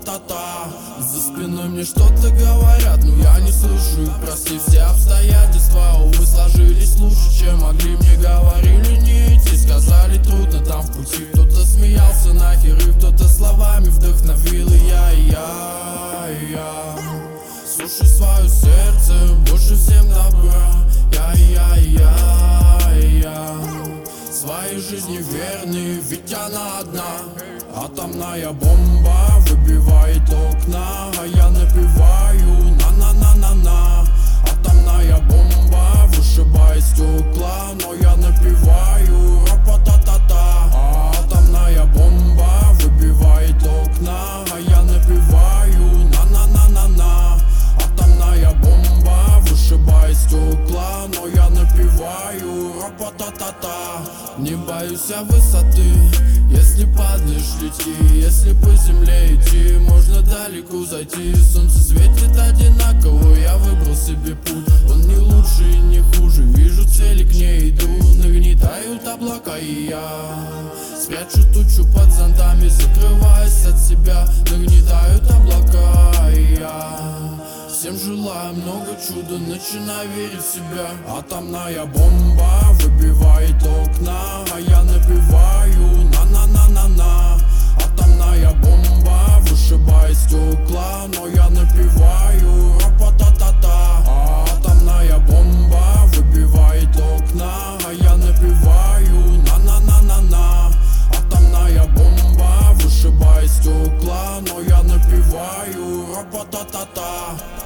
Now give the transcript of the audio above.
ропа-та-та-та. За спиной мне что-то говорят, но я не слышу их. Прости, все обстоятельства, увы, сложились лучше, чем могли. Мне говорили не идти, сказали трудно там в пути. Кто-то смеялся нахер, и кто-то словами вдохновил. И я слушай свое сердце, больше всем добра. Я своей жизни верный, ведь она одна. Атомная бомба выбивает окна, а я напеваю на-на-на-на-на. Атомная бомба вышибает стекла, но я напеваю ропа-та-та-та. Атомная бомба выбивает окна, а я напеваю на-на-на-на-на. Атомная бомба вышибает стекла, но я напеваю ропа-та-та-та. Не боюсь я высоты, если падаешь, лети. Если по земле идти, можно далеко зайти. Солнце светит одинаково, я выбрал себе путь. Он не лучше и не хуже, вижу цели, к ней иду. Нагнетают облака, и я спрячу тучу под зонтами, закрываясь от себя. Нагнетают облака, и я всем желаю много чуда, начинаю верить в себя. Атомная бомба выбивает окна, а я напеваю на-на-на-на-на. Атомная бомба вышибает стекла, но я напеваю ропа-та-та-та. Атомная бомба выбивает окна, а я напеваю на-на-на-на-на. Атомная бомба вышибает стекла, но я напеваю ропа-та-та-та.